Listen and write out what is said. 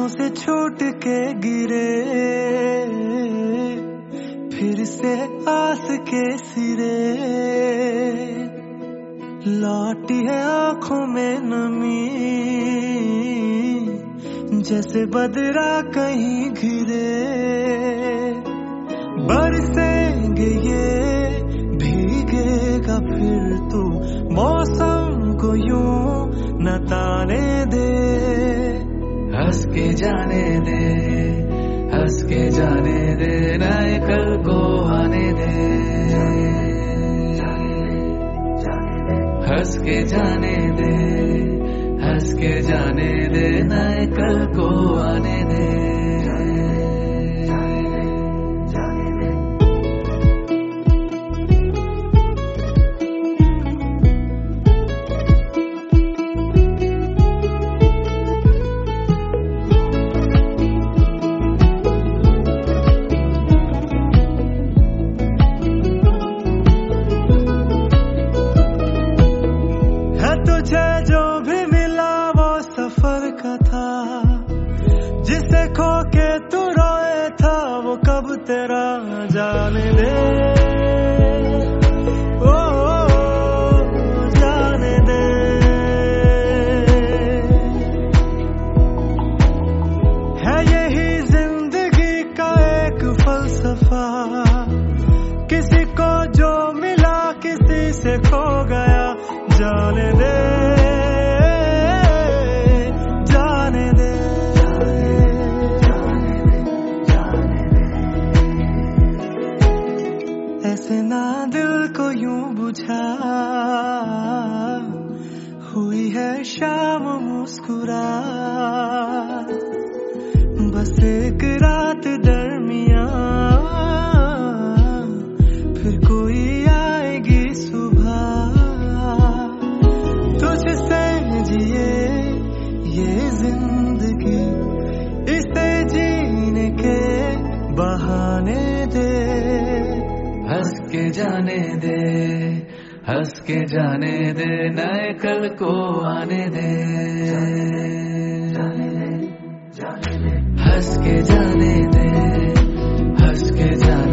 हाथों से छूट के गिरे, फिर से आस के सिरे, लौटी है आंखों में नमी, जैसे बदरा कहीं घिरे। बरसेंगे ये भीगेगा फिर तू, मौसम को यूं न ताने दे। हंस के जाने दे, हंस के जाने दे, नए कल को आने दे। हंस के जाने दे, हंस के जाने दे, नए कल को आने दे। तुझे जो भी मिला वो सफर का था, जिसे खो के तू रोए था वो कब तेरा जाने दे। ओ, जाने दे। है यही जिंदगी का एक फलसफा, किसी को जो मिला किसी से खो गया। जाने दे, जाने दे, ऐसे ना दिल को यूं बुझा, हुई है शाम मुस्कुरा। बस एक रात दरमियां, फिर कोई आएगी सुबह। तुझसे जिए ये जिंदगी, इसे जीने के बहाने दे। हंस के जाने दे, हंस के जाने दे, नए कल को आने दे। हंस के जाने दे, हंस के जाने